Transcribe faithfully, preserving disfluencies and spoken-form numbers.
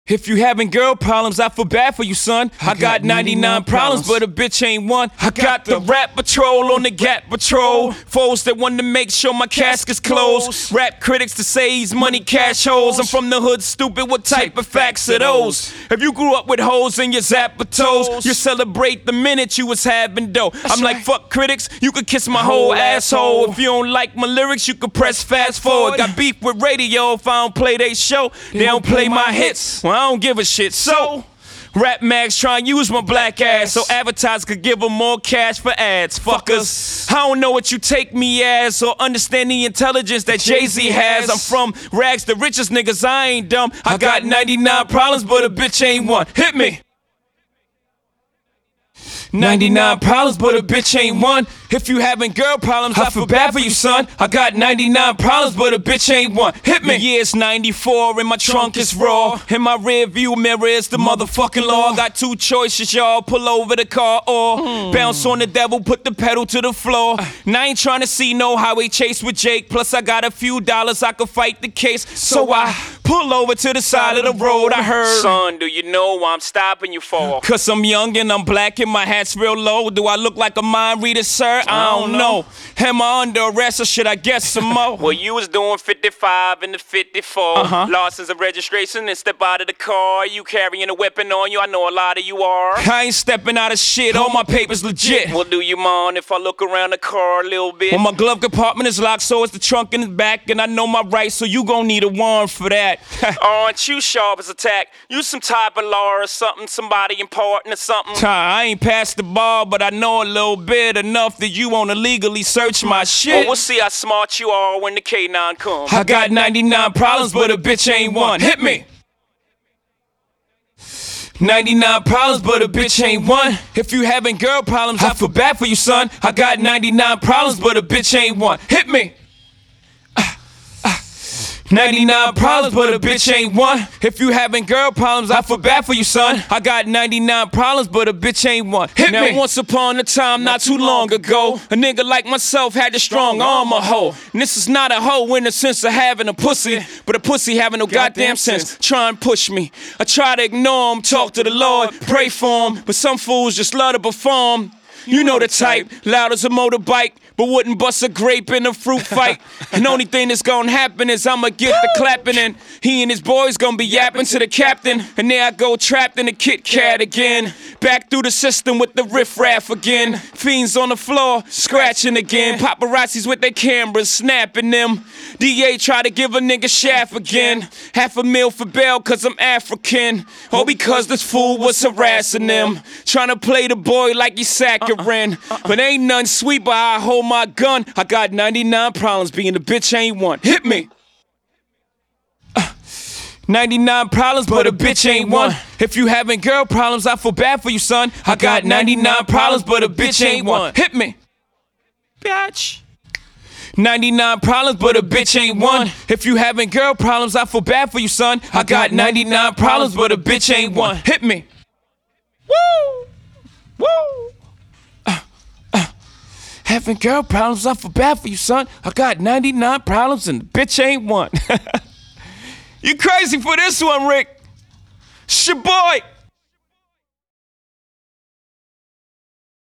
If you having girl problems, I feel bad for you, son. I, I got ninety-nine problems, but a bitch ain't one. I got the rap patrol on the Gap patrol. Foes that want to make sure my casket's closed. Rap critics to say he's money cash holes. I'm from the hood, stupid, what type of facts are those? If you grew up with hoes in your zapper toes, you celebrate the minute you was having dough. I'm like, fuck critics, you could kiss my whole asshole. If you don't like my lyrics, you could press fast forward. Got beef with radio if I don't play they show. They don't play my hits. I don't give a shit. So, rap mags try and use my black ass so advertisers could give them more cash for ads. Fuckers, I don't know what you take me as or understand the intelligence that Jay-Z has. I'm from rags, the richest niggas, I ain't dumb. I got ninety-nine problems, but a bitch ain't one. Hit me. ninety-nine problems, but a bitch ain't one. If you having girl problems, I feel bad for you, son. I got ninety-nine problems, but a bitch ain't one. Hit me. The year's ninety-four, and my trunk is raw. In my rear view mirror is the motherfucking law. Got two choices, y'all. Pull over the car or mm. bounce on the devil, put the pedal to the floor. And I ain't trying to see no highway chase with Jake. Plus, I got a few dollars, I could fight the case. So I pull over to the side of the road. I heard, son, do you know why I'm stopping you for? Cause I'm young and I'm black and my hat's real low. Do I look like a mind reader, sir? I don't know. Am I under arrest or should I guess some more? Well, you was doing fifty-five and the fifty-four. Uh-huh. License and registration and step out of the car. You carrying a weapon on you? I know a lot of you are. I ain't stepping out of shit. All my papers legit. Well, do you mind if I look around the car a little bit? Well, my glove compartment is locked, so is the trunk in the back. And I know my rights, so you gon' need a warrant for that. Aren't you sharp as a tack? You some type of law or something, somebody important or something. I ain't past the bar, but I know a little bit enough that you wanna legally search my shit. Oh, we'll see how smart you are when the K nine comes. I got ninety-nine problems, but a bitch ain't one. Hit me. ninety-nine problems, but a bitch ain't one. If you having girl problems, I feel bad for you, son. I got ninety-nine problems, but a bitch ain't one. Hit me. ninety-nine problems, but a bitch ain't one. If you having girl problems, I feel bad for you, son. I got ninety-nine problems, but a bitch ain't one. Hit now, me. Once upon a time, not too long ago, a nigga like myself had a strong arm, a hoe. And this is not a hoe in the sense of having a pussy, but a pussy having no goddamn sense. Try and push me. I try to ignore him, talk to the Lord, pray for him, but some fools just love to perform. You know the type, loud as a motorbike, but wouldn't bust a grape in a fruit fight. And only thing that's gonna happen is I'ma get the clapping, and he and his boys gonna be yapping to the captain. And there I go, trapped in the Kit Kat again. Back through the system with the riffraff again. Fiends on the floor, scratching again. Paparazzis with their cameras, snapping them. D A try to give a nigga shaft again. Half a meal for bail cause I'm African. Or because this fool was harassing them. Trying to play the boy like he's saccharin. But ain't none sweet, but I hold my gun. I got ninety-nine problems, being a bitch ain't one. Hit me. Uh, ninety-nine problems, but a bitch ain't one. If you having girl problems, I feel bad for you, son. I got ninety-nine problems, but a bitch ain't one. Hit me. Bitch. ninety-nine problems, but a bitch ain't one. If you having girl problems, I feel bad for you, son. I got ninety-nine problems, but a bitch ain't one. Hit me. Woo! Woo! Having girl problems, I feel bad for you, son. I got ninety-nine problems and the bitch ain't one. You crazy for this one, Rick? It's your boy.